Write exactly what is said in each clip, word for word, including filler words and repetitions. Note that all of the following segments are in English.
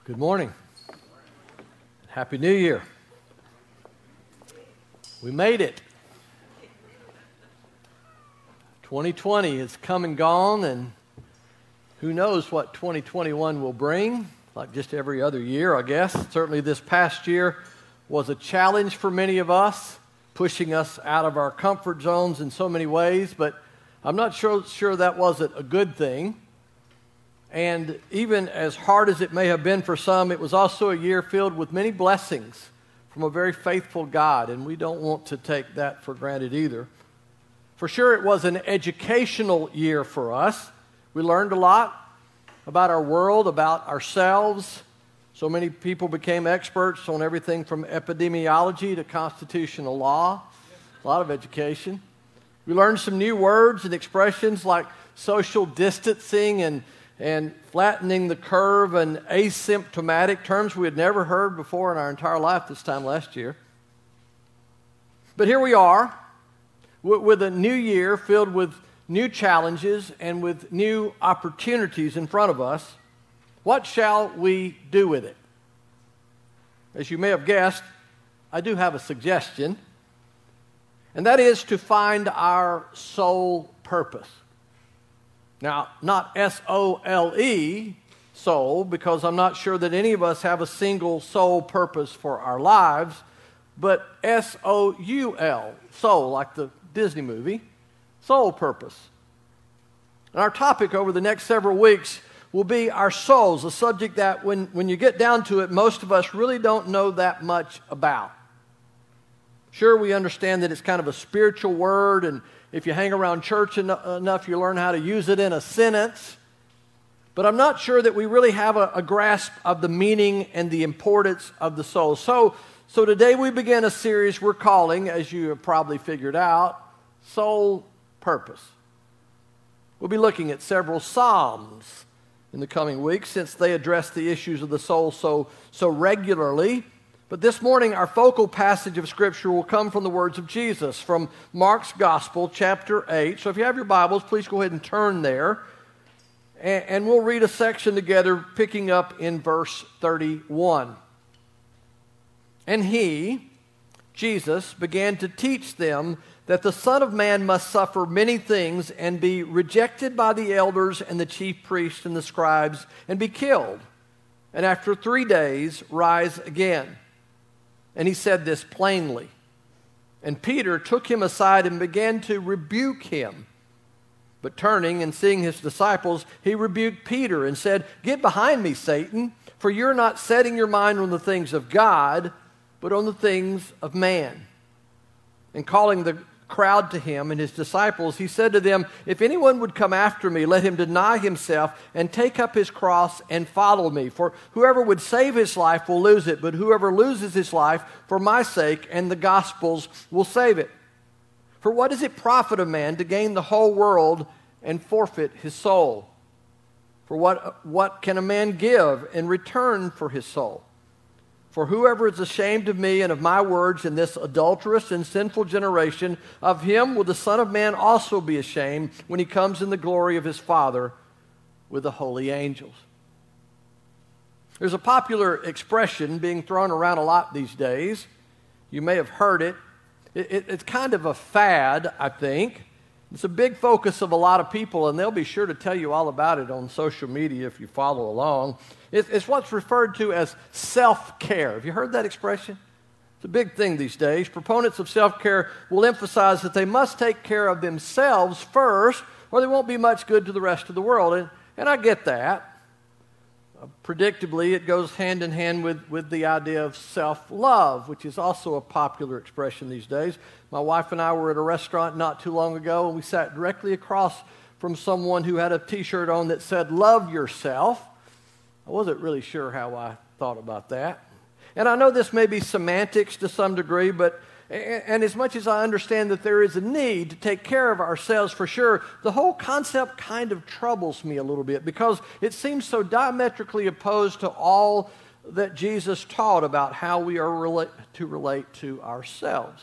Good morning. Happy New Year. We made it. twenty twenty has come and gone, and who knows what twenty twenty-one will bring, like just every other year, I guess. Certainly this past year was a challenge for many of us, pushing us out of our comfort zones in so many ways, but I'm not sure, sure that wasn't a good thing. And even as hard as it may have been for some, it was also a year filled with many blessings from a very faithful God, and we don't want to take that for granted either. For sure, it was an educational year for us. We learned a lot about our world, about ourselves. So many people became experts on everything from epidemiology to constitutional law. A lot of education. We learned some new words and expressions like social distancing and and flattening the curve and asymptomatic, terms we had never heard before in our entire life this time last year. But here we are with a new year filled with new challenges and with new opportunities in front of us. What shall we do with it? As you may have guessed, I do have a suggestion, and that is to find our sole purpose. Now, not S O L E, soul, because I'm not sure that any of us have a single sole purpose for our lives, but S O U L, soul, like the Disney movie, soul purpose. And our topic over the next several weeks will be our souls, a subject that when, when you get down to it, most of us really don't know that much about. Sure, we understand that it's kind of a spiritual word, and if you hang around church en- enough, you learn how to use it in a sentence. But I'm not sure that we really have a, a grasp of the meaning and the importance of the soul. So, so today we begin a series we're calling, as you have probably figured out, Soul Purpose. We'll be looking at several Psalms in the coming weeks since they address the issues of the soul so, so regularly. But this morning, our focal passage of Scripture will come from the words of Jesus, from Mark's Gospel, chapter eight. So if you have your Bibles, please go ahead and turn there. And, and we'll read a section together, picking up in verse thirty-one. And he, Jesus, began to teach them that the Son of Man must suffer many things and be rejected by the elders and the chief priests and the scribes and be killed, and after three days rise again. And he said this plainly. And Peter took him aside and began to rebuke him. But turning and seeing his disciples, he rebuked Peter and said, "Get behind me, Satan, for you're not setting your mind on the things of God, but on the things of man." And calling the crowd to him and his disciples, he said to them, "If anyone would come after me, let him deny himself and take up his cross and follow me. For whoever would save his life will lose it, but whoever loses his life for my sake and the gospel's will save it. For what does it profit a man to gain the whole world and forfeit his soul? For what, what can a man give in return for his soul? For whoever is ashamed of me and of my words in this adulterous and sinful generation, of him will the Son of Man also be ashamed when he comes in the glory of his Father with the holy angels." There's a popular expression being thrown around a lot these days. You may have heard it. it, it it's kind of a fad, I think. It's a big focus of a lot of people, and they'll be sure to tell you all about it on social media if you follow along. It's, it's what's referred to as self-care. Have you heard that expression? It's a big thing these days. Proponents of self-care will emphasize that they must take care of themselves first, or they won't be much good to the rest of the world. And, and I get that. Uh, predictably, it goes hand in hand with, with the idea of self-love, which is also a popular expression these days. My wife and I were at a restaurant not too long ago, and we sat directly across from someone who had a T-shirt on that said, "Love yourself." I wasn't really sure how I thought about that. And I know this may be semantics to some degree, but and as much as I understand that there is a need to take care of ourselves for sure, the whole concept kind of troubles me a little bit because it seems so diametrically opposed to all that Jesus taught about how we are relate, to relate to ourselves.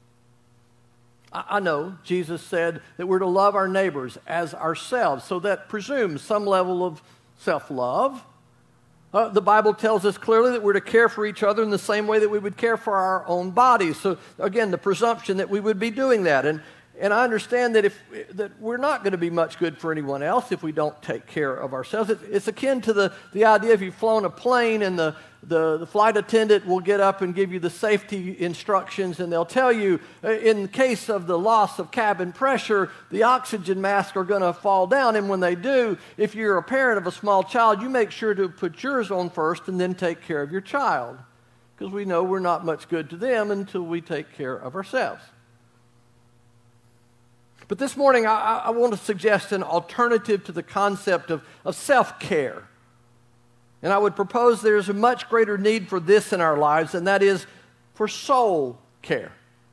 I know Jesus said that we're to love our neighbors as ourselves, so that presumes some level of self-love. Uh, the Bible tells us clearly that we're to care for each other in the same way that we would care for our own bodies. So again, the presumption that we would be doing that. And, and I understand that, if, that we're not going to be much good for anyone else if we don't take care of ourselves. It, it's akin to the, the idea if you've flown a plane and the, the, the flight attendant will get up and give you the safety instructions, and they'll tell you, in case of the loss of cabin pressure, the oxygen masks are going to fall down. And when they do, if you're a parent of a small child, you make sure to put yours on first and then take care of your child, because we know we're not much good to them until we take care of ourselves. But this morning, I, I want to suggest an alternative to the concept of, of self-care. And I would propose there's a much greater need for this in our lives, and that is for soul care.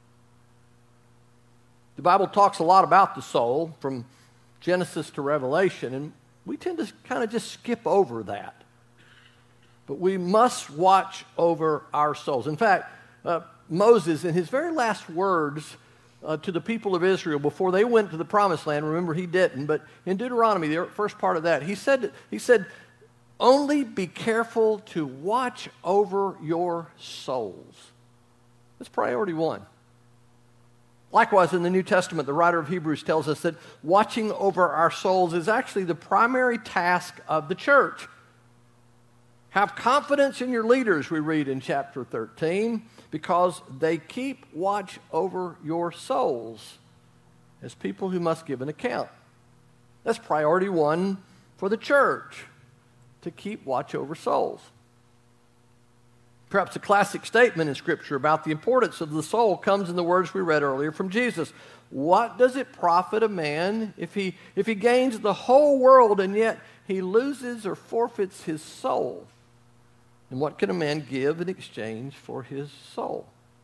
The Bible talks a lot about the soul from Genesis to Revelation, and we tend to kind of just skip over that. But we must watch over our souls. In fact, uh, Moses, in his very last words uh, to the people of Israel before they went to the Promised Land, remember he didn't, but in Deuteronomy, the first part of that, he said, he said, only be careful to watch over your souls. That's priority one. Likewise, in the New Testament, the writer of Hebrews tells us that watching over our souls is actually the primary task of the church. Have confidence in your leaders, we read in chapter thirteen, because they keep watch over your souls as people who must give an account. That's priority one for the church, to keep watch over souls. Perhaps a classic statement in Scripture about the importance of the soul comes in the words we read earlier from Jesus. What does it profit a man if he, if he gains the whole world and yet he loses or forfeits his soul? And what can a man give in exchange for his soul?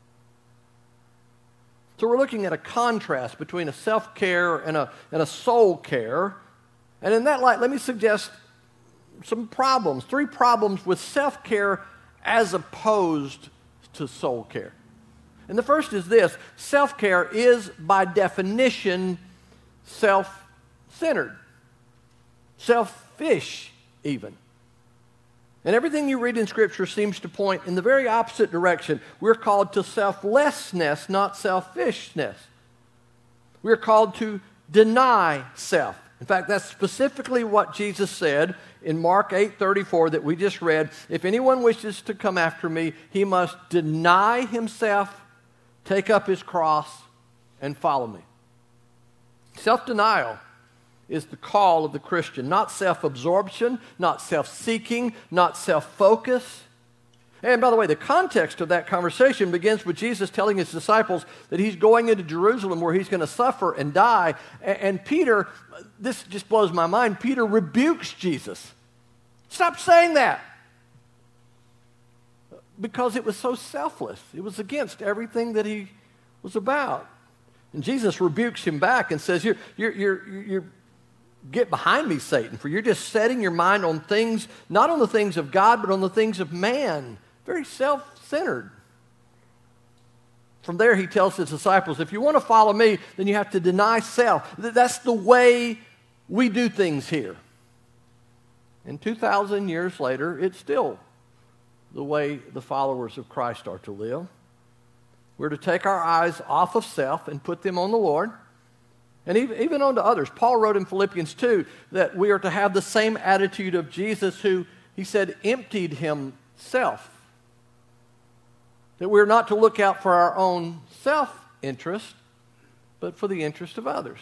So we're looking at a contrast between a self-care and a, and a soul care. And in that light, let me suggest some problems, three problems with self-care as opposed to soul care. And the first is this: self-care is by definition self-centered, selfish even. And everything you read in Scripture seems to point in the very opposite direction. We're called to selflessness, not selfishness. We're called to deny self. In fact, that's specifically what Jesus said in Mark eight thirty-four that we just read. If anyone wishes to come after me, he must deny himself, take up his cross, and follow me. Self-denial is the call of the Christian, not self-absorption, not self-seeking, not self-focus. And by the way, the context of that conversation begins with Jesus telling his disciples that he's going into Jerusalem where he's going to suffer and die. And Peter, this just blows my mind, Peter rebukes Jesus. Stop saying that. Because it was so selfless. It was against everything that he was about. And Jesus rebukes him back and says, you're, you're, you're, you're get behind me, Satan, for you're just setting your mind on things, not on the things of God, but on the things of man. Very self-centered. From there, he tells his disciples, if you want to follow me, then you have to deny self. That's the way we do things here. And two thousand years later, it's still the way the followers of Christ are to live. We're to take our eyes off of self and put them on the Lord. And even, even on to others. Paul wrote in Philippians two that we are to have the same attitude of Jesus who, he said, emptied himself. That we're not to look out for our own self-interest, but for the interest of others.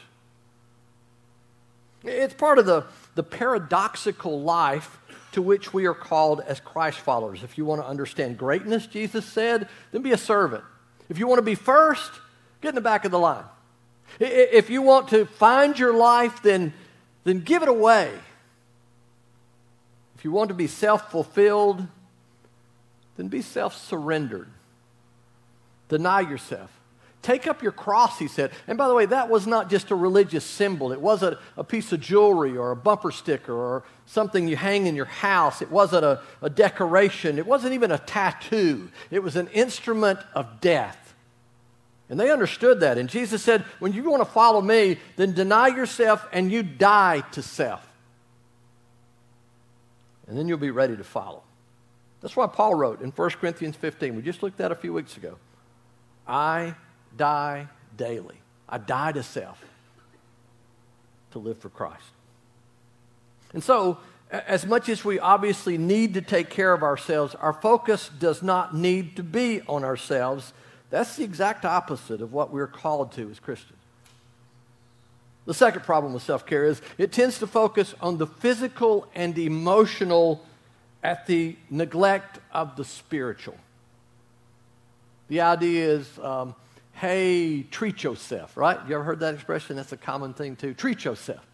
It's part of the, the paradoxical life to which we are called as Christ followers. If you want to understand greatness, Jesus said, then be a servant. If you want to be first, get in the back of the line. If you want to find your life, then, then give it away. If you want to be self-fulfilled, then be self-surrendered. Deny yourself. Take up your cross, he said. And by the way, that was not just a religious symbol. It wasn't a piece of jewelry or a bumper sticker or something you hang in your house. It wasn't a, a decoration. It wasn't even a tattoo. It was an instrument of death. And they understood that. And Jesus said, when you want to follow me, then deny yourself and you die to self. and then you'll be ready to follow. That's why Paul wrote in First Corinthians fifteen, we just looked at a few weeks ago, I die daily. I die to self to live for Christ. And so, as much as we obviously need to take care of ourselves, our focus does not need to be on ourselves. That's the exact opposite of what we're called to as Christians. The second problem with self-care is it tends to focus on the physical and emotional at the neglect of the spiritual. The idea is, um, hey, treat yourself, right? You ever heard that expression? That's a common thing too. Treat yourself.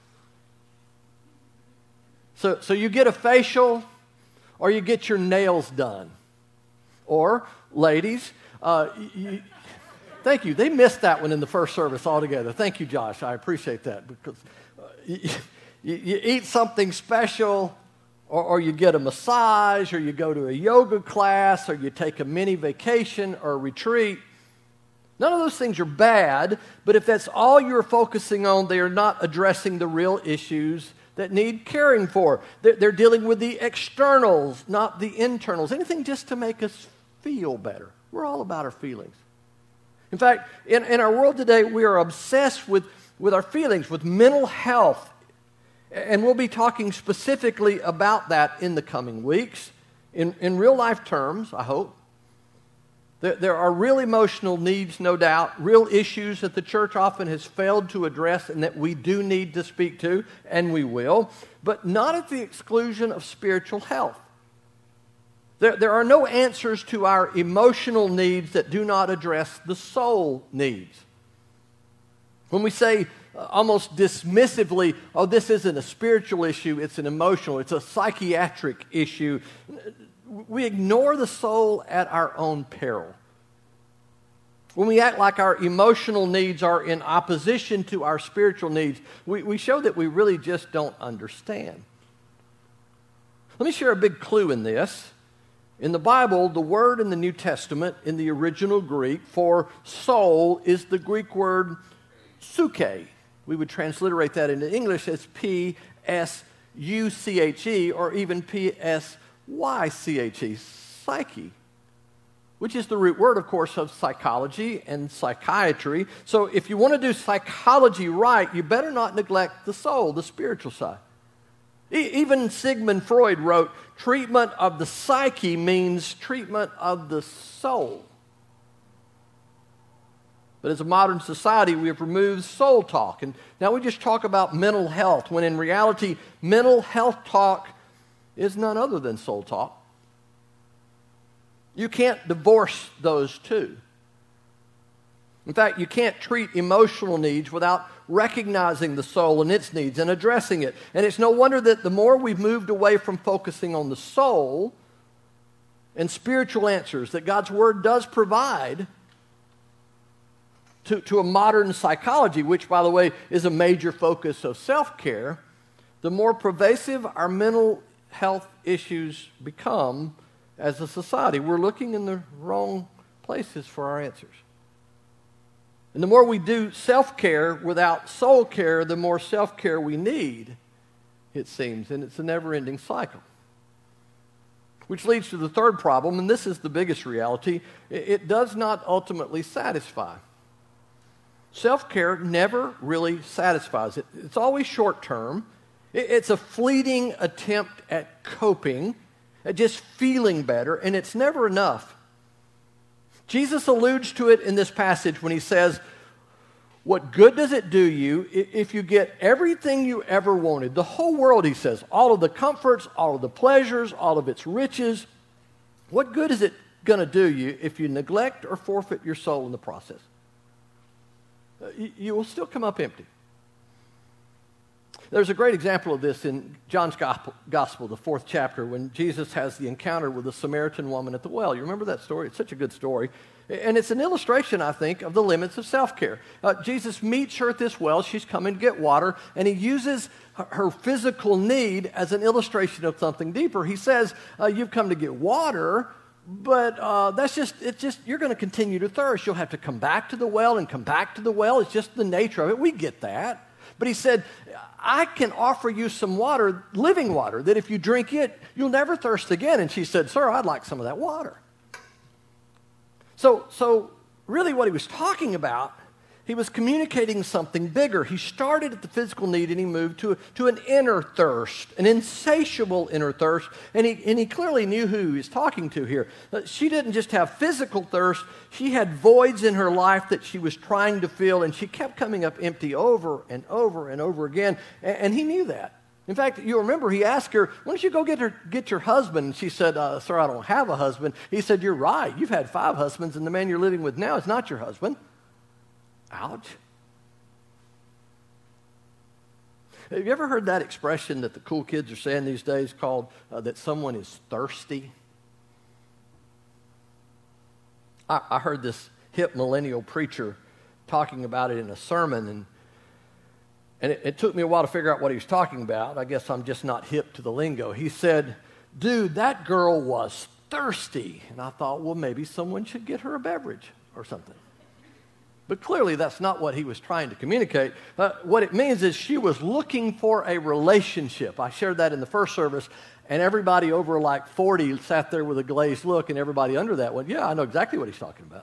So, so you get a facial or you get your nails done. Or, ladies, uh, you, thank you. They missed that one in the first service altogether. Thank you, Josh. I appreciate that because uh, you, you, you eat something special, or, or you get a massage, or you go to a yoga class, or you take a mini vacation or a retreat. None of those things are bad, but if that's all you're focusing on, they are not addressing the real issues that need caring for. They're, they're dealing with the externals, not the internals. Anything just to make us feel better. We're all about our feelings. In fact, in, in our world today, we are obsessed with, with our feelings, with mental health. And we'll be talking specifically about that in the coming weeks, in, in real-life terms, I hope. There, there are real emotional needs, no doubt, real issues that the church often has failed to address and that we do need to speak to, and we will, but not at the exclusion of spiritual health. There, there are no answers to our emotional needs that do not address the soul needs. When we say uh, almost dismissively, oh, this isn't a spiritual issue, it's an emotional, it's a psychiatric issue, we ignore the soul at our own peril. When we act like our emotional needs are in opposition to our spiritual needs, we, we show that we really just don't understand. Let me share a big clue in this. In the Bible, the word in the New Testament, in the original Greek, for soul is the Greek word psyche. We would transliterate that into English as P S U C H E or even P S Y C H E, psyche, which is the root word, of course, of psychology and psychiatry. So if you want to do psychology right, you better not neglect the soul, the spiritual side. E- even Sigmund Freud wrote, treatment of the psyche means treatment of the soul. But as a modern society, we have removed soul talk. And now we just talk about mental health, when in reality, mental health talk is none other than soul talk. You can't divorce those two. In fact, you can't treat emotional needs without recognizing the soul and its needs and addressing it. And it's no wonder that the more we've moved away from focusing on the soul and spiritual answers that God's Word does provide to, to a modern psychology, which, by the way, is a major focus of self-care, the more pervasive our mental health issues become as a society. We're looking in the wrong places for our answers. And the more we do self-care without soul care, the more self-care we need, it seems, and it's a never-ending cycle. Which leads to the third problem, and this is the biggest reality. It does not ultimately satisfy. Self-care never really satisfies. It, it's always short-term. It, it's a fleeting attempt at coping, at just feeling better, and it's never enough. Jesus alludes to it in this passage when he says, what good does it do you if you get everything you ever wanted? The whole world, he says, all of the comforts, all of the pleasures, all of its riches. What good is it going to do you if you neglect or forfeit your soul in the process? You will still come up empty. There's a great example of this in John's Gospel, the fourth chapter, when Jesus has the encounter with the Samaritan woman at the well. You remember that story? It's such a good story. And it's an illustration, I think, of the limits of self-care. Uh, Jesus meets her at this well. She's coming to get water, and he uses her, her physical need as an illustration of something deeper. He says, uh, you've come to get water, but uh, that's just, it's just, you're going to continue to thirst. You'll have to come back to the well and come back to the well. It's just the nature of it. We get that. But he said, I can offer you some water, living water, that if you drink it, you'll never thirst again. And she said, sir, I'd like some of that water. So, so really what he was talking about, he was communicating something bigger. He started at the physical need and he moved to, to an inner thirst, an insatiable inner thirst. And he, and he clearly knew who he was talking to here. She didn't just have physical thirst. She had voids in her life that she was trying to fill, and she kept coming up empty over and over and over again. And, and he knew that. In fact, you'll remember he asked her, why don't you go get her, get your husband? And she said, uh, sir, I don't have a husband. He said, you're right. You've had five husbands, and the man you're living with now is not your husband. Ouch. Have you ever heard that expression that the cool kids are saying these days called uh, that someone is thirsty? I, I heard this hip millennial preacher talking about it in a sermon, and, and it, it took me a while to figure out what he was talking about. I guess I'm just not hip to the lingo. He said, dude, that girl was thirsty. And I thought, well, maybe someone should get her a beverage or something. But clearly that's not what he was trying to communicate. Uh, what it means is she was looking for a relationship. I shared that in the first service, and everybody over like forty sat there with a glazed look, and everybody under that went, yeah, I know exactly what he's talking about.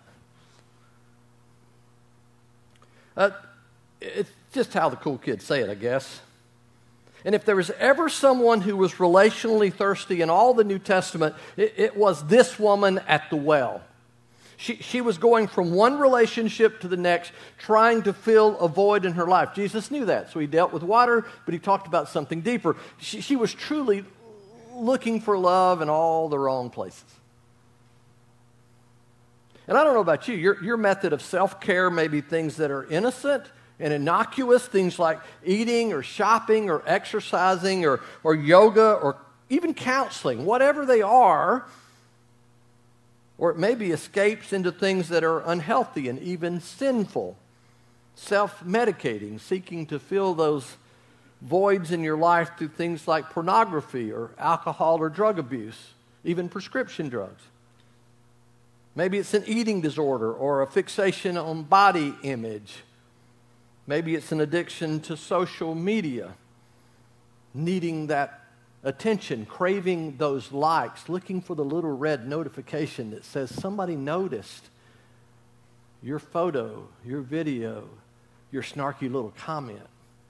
Uh, it's just how the cool kids say it, I guess. And if there was ever someone who was relationally thirsty in all the New Testament, it, it was this woman at the well. She, she was going from one relationship to the next, trying to fill a void in her life. Jesus knew that, so he dealt with water, but he talked about something deeper. She, she was truly looking for love in all the wrong places. And I don't know about you, your, your method of self-care may be things that are innocent and innocuous, things like eating or shopping or exercising or, or yoga or even counseling, whatever they are. Or it may be escapes into things that are unhealthy and even sinful, self-medicating, seeking to fill those voids in your life through things like pornography or alcohol or drug abuse, even prescription drugs. Maybe it's an eating disorder or a fixation on body image. Maybe it's an addiction to social media, needing that attention, craving those likes, looking for the little red notification that says somebody noticed your photo, your video, your snarky little comment.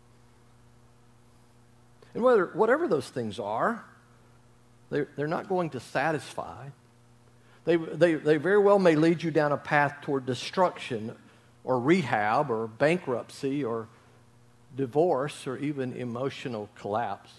And whether, whatever those things are, they're, they're not going to satisfy. They, they, they very well may lead you down a path toward destruction or rehab or bankruptcy or divorce or even emotional collapse.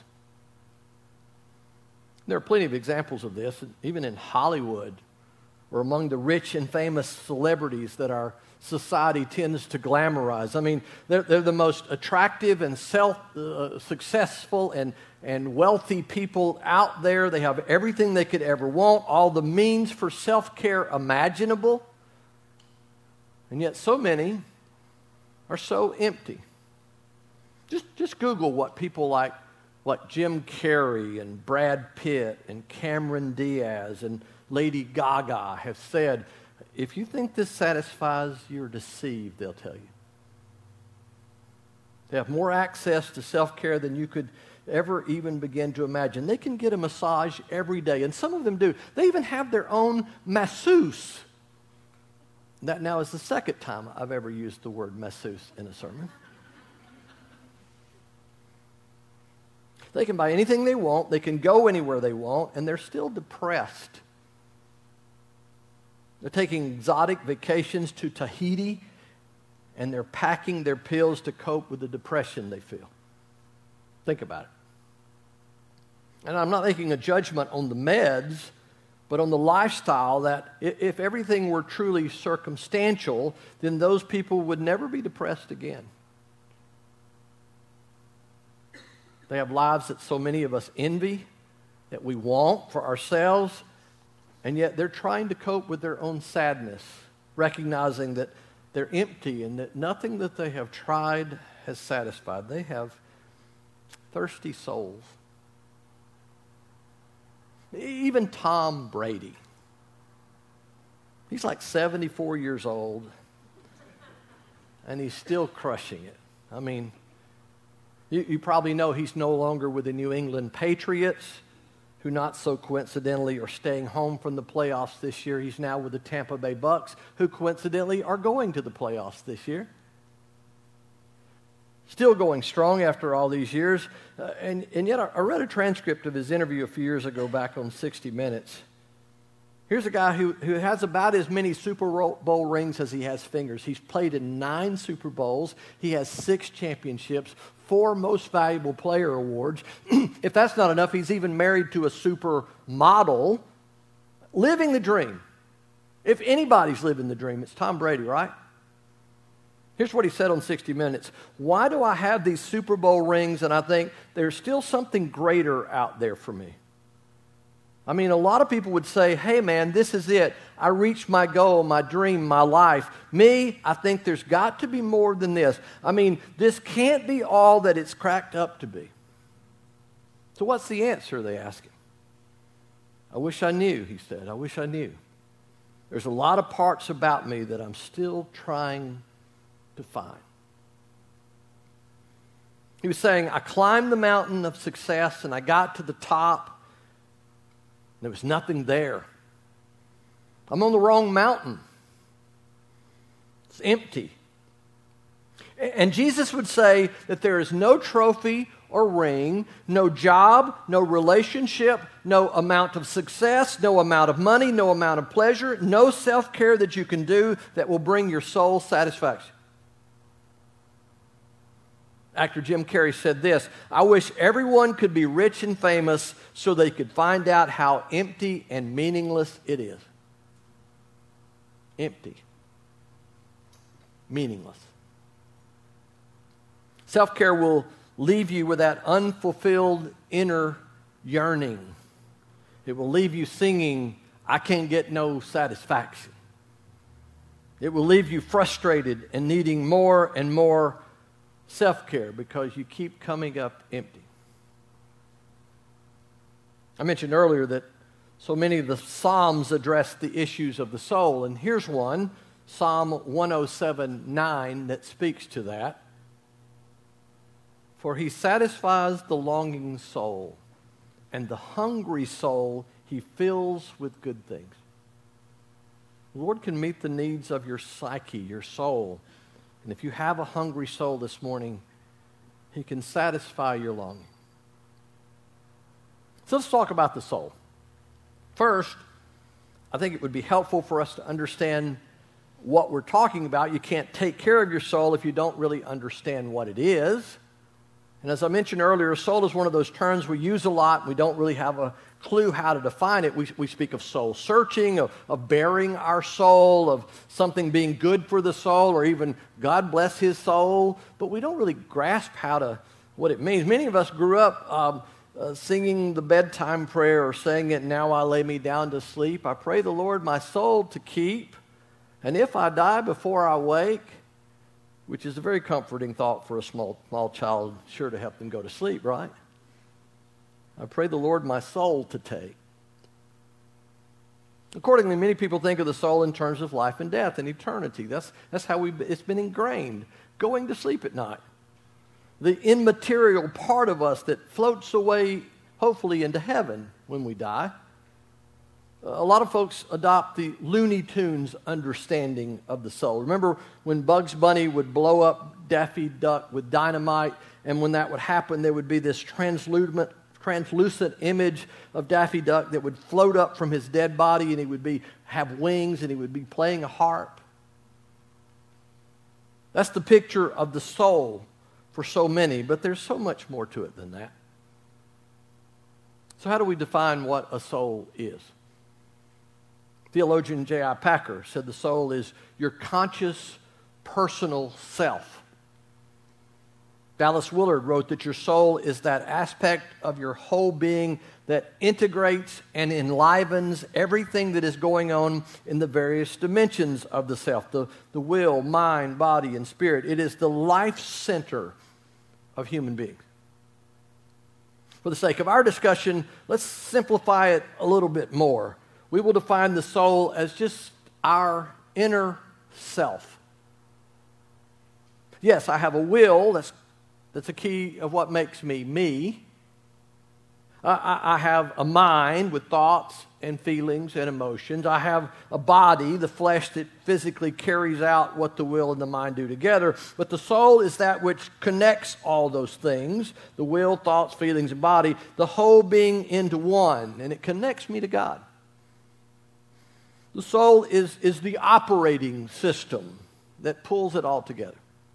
There are plenty of examples of this, even in Hollywood or among the rich and famous celebrities that our society tends to glamorize. I mean, they're, they're the most attractive and self, uh, successful and, and wealthy people out there. They have everything they could ever want, all the means for self-care imaginable. And yet so many are so empty. Just, just Google what people like like Jim Carrey and Brad Pitt and Cameron Diaz and Lady Gaga have said. If you think this satisfies, you're deceived, they'll tell you. They have more access to self-care than you could ever even begin to imagine. They can get a massage every day, and some of them do. They even have their own masseuse. That now is the second time I've ever used the word masseuse in a sermon. They can buy anything they want, they can go anywhere they want, and they're still depressed. They're taking exotic vacations to Tahiti, and they're packing their pills to cope with the depression they feel. Think about it. And I'm not making a judgment on the meds, but on the lifestyle that if everything were truly circumstantial, then those people would never be depressed again. They have lives that so many of us envy, that we want for ourselves, and yet they're trying to cope with their own sadness, recognizing that they're empty and that nothing that they have tried has satisfied. They have thirsty souls. Even Tom Brady. He's like seventy-four years old, and he's still crushing it. I mean, You, you probably know he's no longer with the New England Patriots, who not so coincidentally are staying home from the playoffs this year. He's now with the Tampa Bay Bucks, who coincidentally are going to the playoffs this year. Still going strong after all these years. Uh, and, and yet I, I read a transcript of his interview a few years ago back on sixty minutes. Here's a guy who, who has about as many Super Bowl rings as he has fingers. He's played in nine Super Bowls. He has six championships, four Most Valuable Player awards. If that's not enough, he's even married to a supermodel, living the dream. If anybody's living the dream, it's Tom Brady, right? Here's what he said on sixty minutes. Why do I have these Super Bowl rings and I think there's still something greater out there for me? I mean, a lot of people would say, hey, man, this is it. I reached my goal, my dream, my life. Me, I think there's got to be more than this. I mean, this can't be all that it's cracked up to be. So what's the answer, they ask him. I wish I knew, he said. I wish I knew. There's a lot of parts about me that I'm still trying to find. He was saying, I climbed the mountain of success and I got to the top. There was nothing there. I'm on the wrong mountain. It's empty. And Jesus would say that there is no trophy or ring, no job, no relationship, no amount of success, no amount of money, no amount of pleasure, no self-care that you can do that will bring your soul satisfaction. Actor Jim Carrey said this, I wish everyone could be rich and famous so they could find out how empty and meaningless it is. Empty. Meaningless. Self-care will leave you with that unfulfilled inner yearning. It will leave you singing, I can't get no satisfaction. It will leave you frustrated and needing more and more self-care because you keep coming up empty. I mentioned earlier that so many of the Psalms address the issues of the soul, and here's one, Psalm one oh seven nine, that speaks to that. For he satisfies the longing soul, and the hungry soul he fills with good things. The Lord can meet the needs of your psyche, your soul. And if you have a hungry soul this morning, he can satisfy your longing. So let's talk about the soul. First, I think it would be helpful for us to understand what we're talking about. You can't take care of your soul if you don't really understand what it is. And as I mentioned earlier, soul is one of those terms we use a lot. We don't really have a clue how to define it. We, we speak of soul searching, of, of bearing our soul, of something being good for the soul, or even God bless his soul. But we don't really grasp how to, what it means. Many of us grew up um, uh, singing the bedtime prayer or saying it, now I lay me down to sleep. I pray the Lord my soul to keep. And if I die before I wake, which is a very comforting thought for a small, small child, sure to help them go to sleep, right? I pray the Lord my soul to take. Accordingly, many people think of the soul in terms of life and death and eternity. That's, that's how we it's been ingrained. Going to sleep at night. The immaterial part of us that floats away, hopefully, into heaven when we die. A lot of folks adopt the Looney Tunes understanding of the soul. Remember when Bugs Bunny would blow up Daffy Duck with dynamite, and when that would happen, there would be this translucent, translucent image of Daffy Duck that would float up from his dead body, and he would be have wings, and he would be playing a harp. That's the picture of the soul for so many, but there's so much more to it than that. So how do we define what a soul is? Theologian J I Packer said the soul is your conscious, personal self. Dallas Willard wrote that your soul is that aspect of your whole being that integrates and enlivens everything that is going on in the various dimensions of the self, the, the will, mind, body, and spirit. It is the life center of human beings. For the sake of our discussion, let's simplify it a little bit more. We will define the soul as just our inner self. Yes, I have a will that's That's a key of what makes me me. I, I, I have a mind with thoughts and feelings and emotions. I have a body, the flesh that physically carries out what the will and the mind do together. But the soul is that which connects all those things, the will, thoughts, feelings, and body, the whole being into one, and it connects me to God. The soul is, is the operating system that pulls it all together.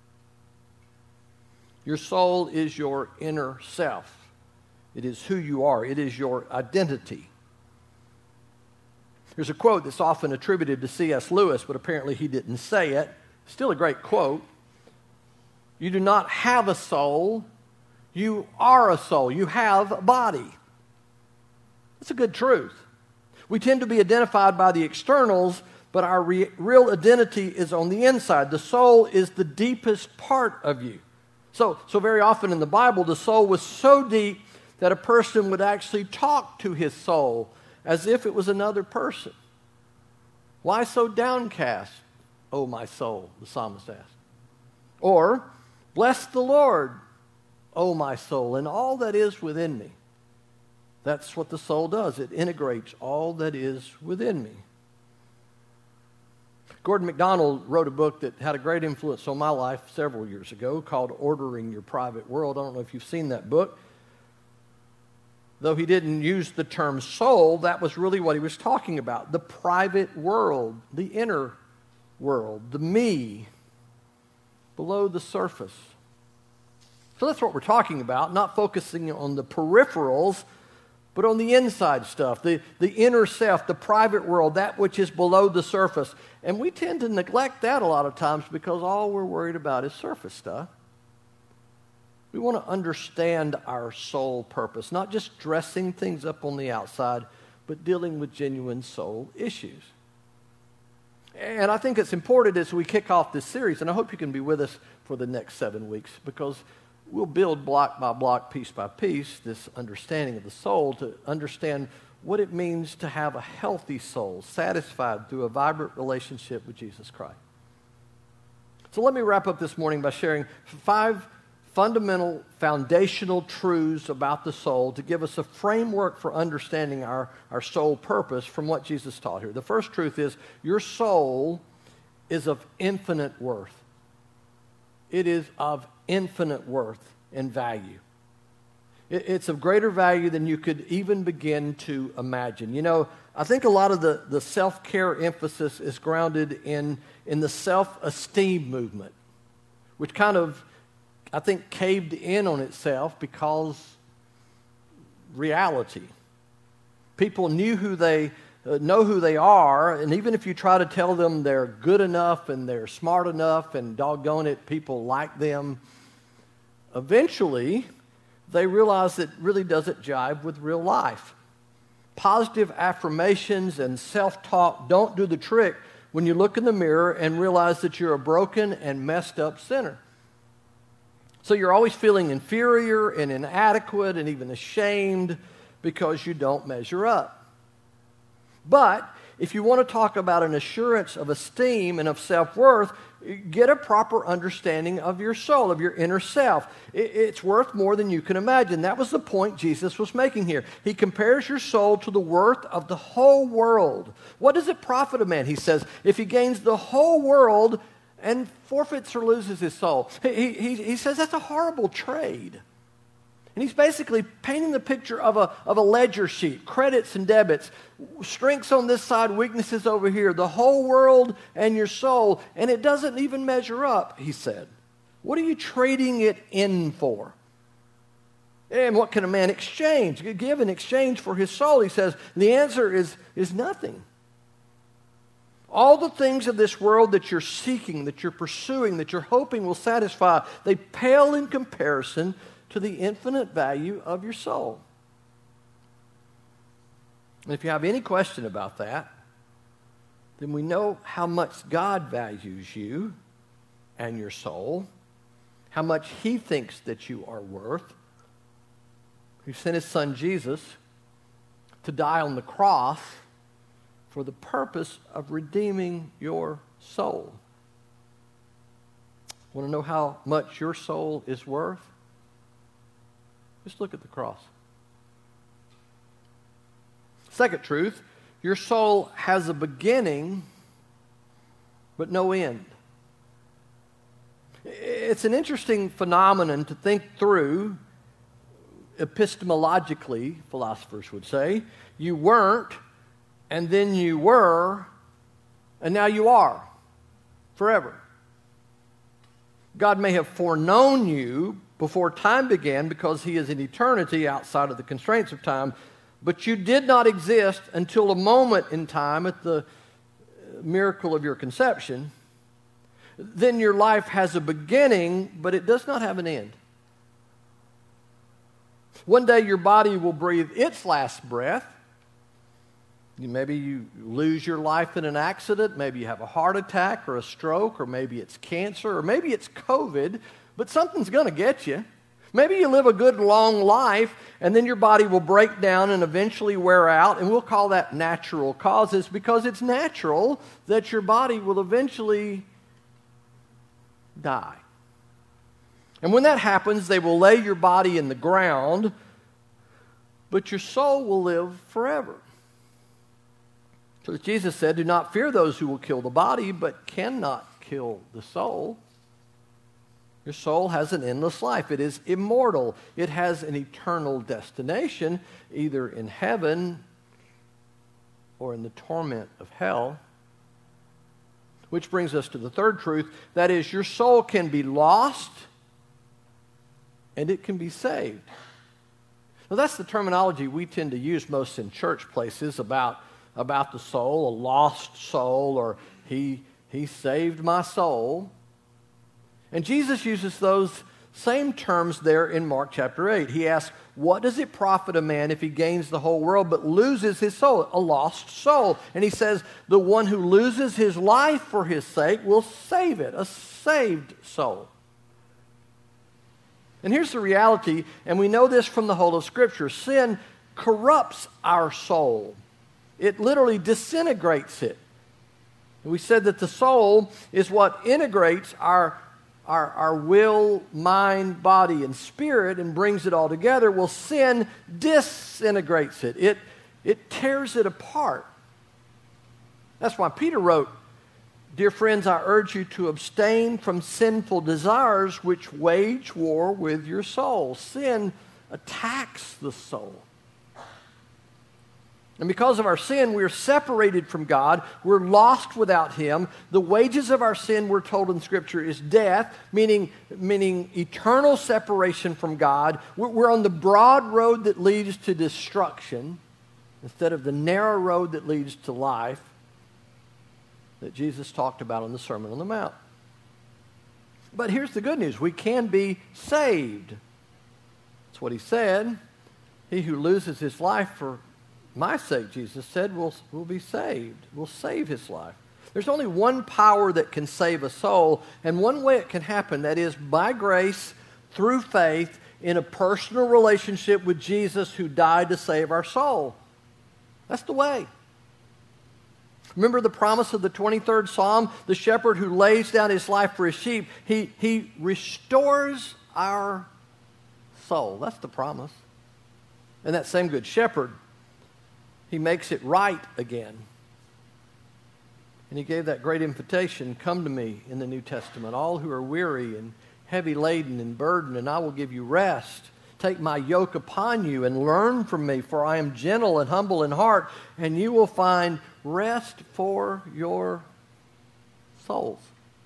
Your soul is your inner self. It is who you are. It is your identity. There's a quote that's often attributed to C S Lewis, but apparently he didn't say it. Still a great quote. You do not have a soul. You are a soul. You have a body. That's a good truth. We tend to be identified by the externals, but our re- real identity is on the inside. The soul is the deepest part of you. So, so very often in the Bible, the soul was so deep that a person would actually talk to his soul as if it was another person. Why so downcast, O my soul, the psalmist asked. Or, bless the Lord, O my soul, and all that is within me. That's what the soul does. It integrates all that is within me. Gordon MacDonald wrote a book that had a great influence on my life several years ago called Ordering Your Private World. I don't know if you've seen that book. Though he didn't use the term soul, that was really what he was talking about. The private world, the inner world, the me, below the surface. So that's what we're talking about, not focusing on the peripherals, but on the inside stuff, the, the inner self, the private world, that which is below the surface. And we tend to neglect that a lot of times because all we're worried about is surface stuff. We want to understand our soul purpose, not just dressing things up on the outside, but dealing with genuine soul issues. And I think it's important as we kick off this series, and I hope you can be with us for the next seven weeks, because we'll build block by block, piece by piece, this understanding of the soul to understand what it means to have a healthy soul, satisfied through a vibrant relationship with Jesus Christ. So let me wrap up this morning by sharing five fundamental, foundational truths about the soul to give us a framework for understanding our, our soul purpose from what Jesus taught here. The first truth is your soul is of infinite worth. It is of infinite worth and value. It, it's of greater value than you could even begin to imagine. You know, I think a lot of the, the self-care emphasis is grounded in, in the self-esteem movement, which kind of I think caved in on itself because reality. People knew who they uh, know who they are, and even if you try to tell them they're good enough and they're smart enough and doggone it, people like them, eventually they realize it really doesn't jive with real life. Positive affirmations and self-talk don't do the trick when you look in the mirror and realize that you're a broken and messed up sinner. So you're always feeling inferior and inadequate and even ashamed because you don't measure up. But if you want to talk about an assurance of esteem and of self-worth, get a proper understanding of your soul, of your inner self. It's worth more than you can imagine. That was the point Jesus was making here. He compares your soul to the worth of the whole world. What does it profit a man, he says, if he gains the whole world and forfeits or loses his soul? He, he, he says that's a horrible trade. And he's basically painting the picture of a, of a ledger sheet, credits and debits, strengths on this side, weaknesses over here, the whole world and your soul, and it doesn't even measure up, he said. What are you trading it in for? And what can a man exchange, give in exchange for his soul? He says the answer is, is nothing. All the things of this world that you're seeking, that you're pursuing, that you're hoping will satisfy, they pale in comparison to the infinite value of your soul. And if you have any question about that, then we know how much God values you and your soul, how much he thinks that you are worth. He sent his son Jesus to die on the cross for the purpose of redeeming your soul. Want to know how much your soul is worth? Just look at the cross. Second truth, your soul has a beginning, but no end. It's an interesting phenomenon to think through, epistemologically, philosophers would say. You weren't, and then you were, and now you are, forever. God may have foreknown you before time began because he is in eternity outside of the constraints of time, but you did not exist until a moment in time at the miracle of your conception. Then your life has a beginning, but it does not have an end. One day your body will breathe its last breath. Maybe you lose your life in an accident. Maybe you have a heart attack or a stroke, or maybe it's cancer, or maybe it's COVID, but something's going to get you. Maybe you live a good long life, and then your body will break down and eventually wear out, and we'll call that natural causes because it's natural that your body will eventually die. And when that happens, they will lay your body in the ground, but your soul will live forever. So as Jesus said, do not fear those who will kill the body, but cannot kill the soul. Your soul has an endless life. It is immortal. It has an eternal destination, either in heaven or in the torment of hell. Which brings us to the third truth. That is, your soul can be lost and it can be saved. Now that's the terminology we tend to use most in church places about, about the soul, a lost soul, or he, he saved my soul. And Jesus uses those same terms there in Mark chapter eight. He asks, what does it profit a man if he gains the whole world but loses his soul? A lost soul. And he says, the one who loses his life for his sake will save it. A saved soul. And here's the reality, and we know this from the whole of Scripture. Sin corrupts our soul. It literally disintegrates it. We said that the soul is what integrates our Our, our will, mind, body, and spirit and brings it all together. Well, sin disintegrates it. It, it tears it apart. That's why Peter wrote, dear friends, I urge you to abstain from sinful desires which wage war with your soul. Sin attacks the soul. And because of our sin, we're separated from God. We're lost without him. The wages of our sin, we're told in Scripture, is death, meaning, meaning eternal separation from God. We're, we're on the broad road that leads to destruction instead of the narrow road that leads to life that Jesus talked about in the Sermon on the Mount. But here's the good news. We can be saved. That's what he said. He who loses his life for my sake, Jesus said, will will be saved. Will save his life. There's only one power that can save a soul, and one way it can happen, that is by grace, through faith, in a personal relationship with Jesus who died to save our soul. That's the way. Remember the promise of the twenty-third Psalm? The shepherd who lays down his life for his sheep, he, he restores our soul. That's the promise. And that same good shepherd, he makes it right again. And he gave that great invitation, come to me in the New Testament, all who are weary and heavy laden and burdened, and I will give you rest. Take my yoke upon you and learn from me, for I am gentle and humble in heart, and you will find rest for your souls.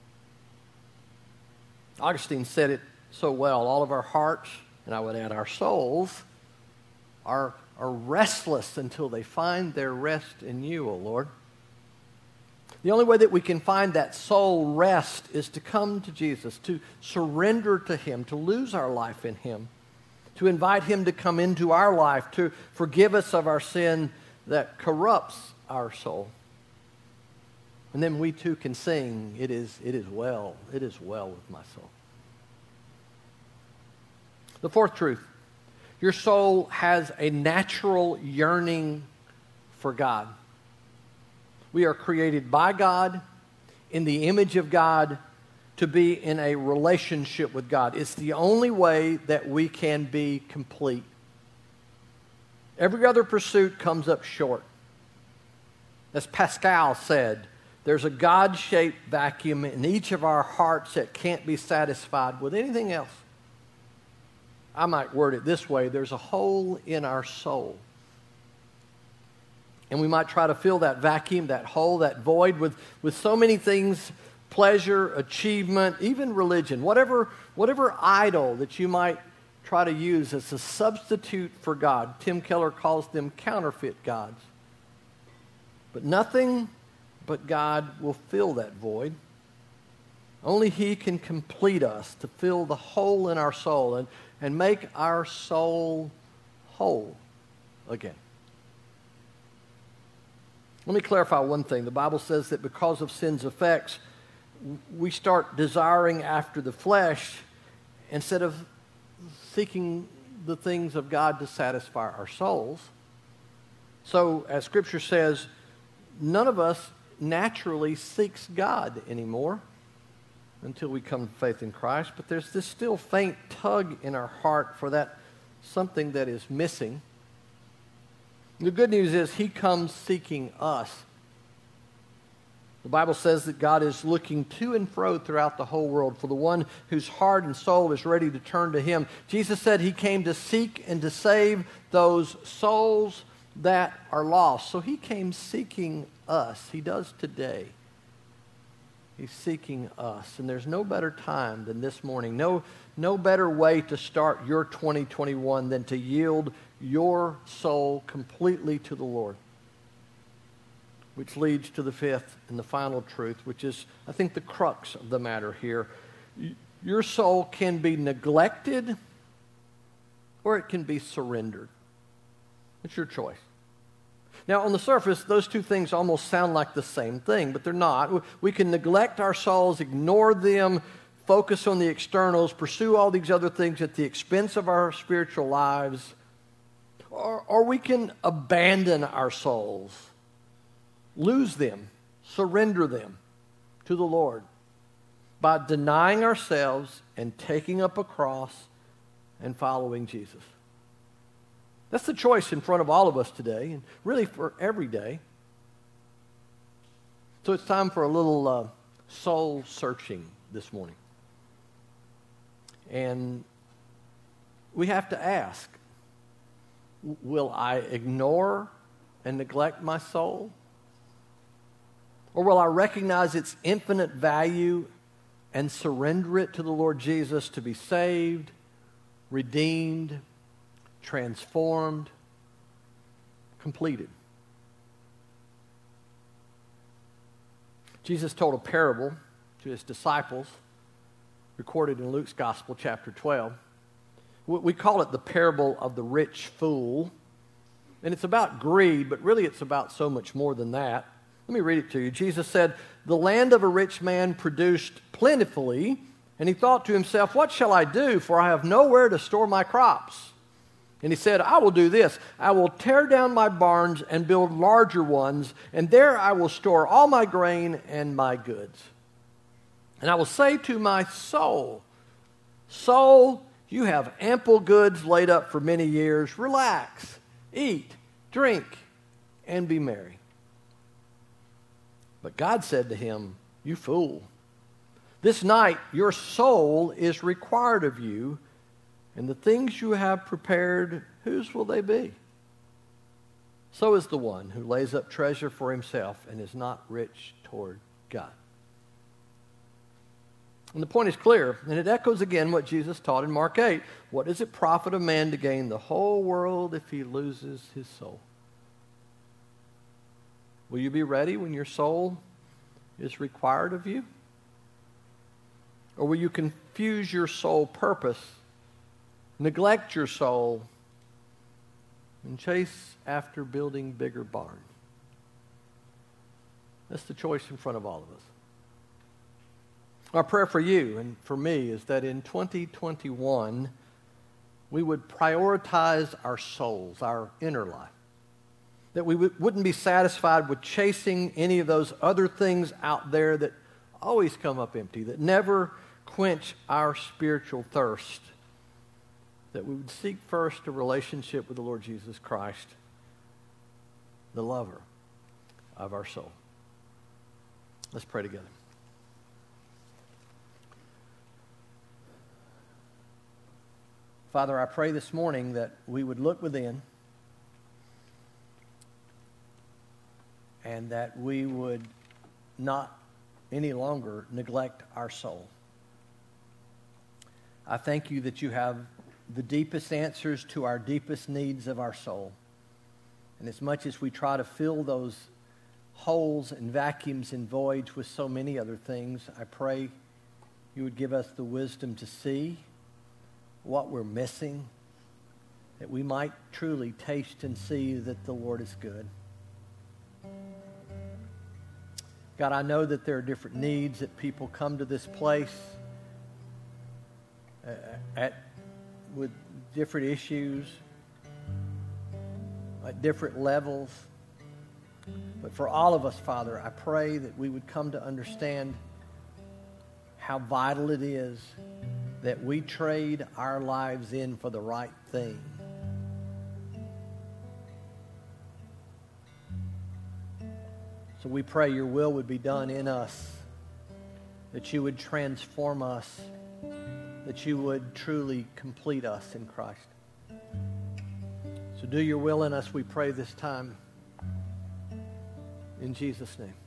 Augustine said it so well, all of our hearts, and I would add our souls, are are restless until they find their rest in you, O Lord. The only way that we can find that soul rest is to come to Jesus, to surrender to him, to lose our life in him, to invite him to come into our life, to forgive us of our sin that corrupts our soul. And then we too can sing, it is, it is well, it is well with my soul. The fourth truth, your soul has a natural yearning for God. We are created by God, in the image of God, to be in a relationship with God. It's the only way that we can be complete. Every other pursuit comes up short. As Pascal said, there's a God-shaped vacuum in each of our hearts that can't be satisfied with anything else. I might word it this way: there's a hole in our soul. And we might try to fill that vacuum, that hole, that void with, with so many things: pleasure, achievement, even religion, whatever, whatever idol that you might try to use as a substitute for God. Tim Keller calls them counterfeit gods. But nothing but God will fill that void. Only He can complete us, to fill the hole in our soul and, and make our soul whole again. Let me clarify one thing. The Bible says that because of sin's effects, we start desiring after the flesh instead of seeking the things of God to satisfy our souls. So, as Scripture says, none of us naturally seeks God anymore until we come to faith in Christ, but there's this still faint tug in our heart for that something that is missing. The good news is He comes seeking us. The Bible says that God is looking to and fro throughout the whole world for the one whose heart and soul is ready to turn to Him. Jesus said He came to seek and to save those souls that are lost. So He came seeking us. He does today. He's seeking us. And there's no better time than this morning. No, no better way to start your twenty twenty-one than to yield your soul completely to the Lord. Which leads to the fifth and the final truth, which is, I think, the crux of the matter here. Your soul can be neglected or it can be surrendered. It's your choice. Now, on the surface, those two things almost sound like the same thing, but they're not. We can neglect our souls, ignore them, focus on the externals, pursue all these other things at the expense of our spiritual lives, or, or we can abandon our souls, lose them, surrender them to the Lord by denying ourselves and taking up a cross and following Jesus. That's the choice in front of all of us today, and really for every day. So it's time for a little uh, soul searching this morning. And we have to ask, will I ignore and neglect my soul? Or will I recognize its infinite value and surrender it to the Lord Jesus to be saved, redeemed, transformed, completed? Jesus told a parable to His disciples, recorded in Luke's Gospel, chapter twelve. We call it the parable of the rich fool. And it's about greed, but really it's about so much more than that. Let me read it to you. Jesus said, "The land of a rich man produced plentifully, and he thought to himself, 'What shall I do? For I have nowhere to store my crops.' And he said, 'I will do this. I will tear down my barns and build larger ones, and there I will store all my grain and my goods. And I will say to my soul, soul, you have ample goods laid up for many years. Relax, eat, drink, and be merry.' But God said to him, 'You fool, this night your soul is required of you, and the things you have prepared, whose will they be? So is the one who lays up treasure for himself and is not rich toward God.'" And the point is clear, and it echoes again what Jesus taught in Mark eight. What does it profit a man to gain the whole world if he loses his soul? Will you be ready when your soul is required of you? Or will you confuse your soul purpose, neglect your soul, and chase after building bigger barns? That's the choice in front of all of us. Our prayer for you and for me is that in twenty twenty-one, we would prioritize our souls, our inner life. That we w- wouldn't be satisfied with chasing any of those other things out there that always come up empty, that never quench our spiritual thirst, that we would seek first a relationship with the Lord Jesus Christ, the lover of our soul. Let's pray together. Father, I pray this morning that we would look within and that we would not any longer neglect our soul. I thank you that you have the deepest answers to our deepest needs of our soul. And as much as we try to fill those holes and vacuums and voids with so many other things, I pray you would give us the wisdom to see what we're missing, that we might truly taste and see that the Lord is good. God, I know that there are different needs, that people come to this place uh, at with different issues, at different levels. But for all of us, Father, I pray that we would come to understand how vital it is that we trade our lives in for the right thing. So we pray your will would be done in us, that you would transform us, that you would truly complete us in Christ. So do your will in us, we pray this time. In Jesus' name.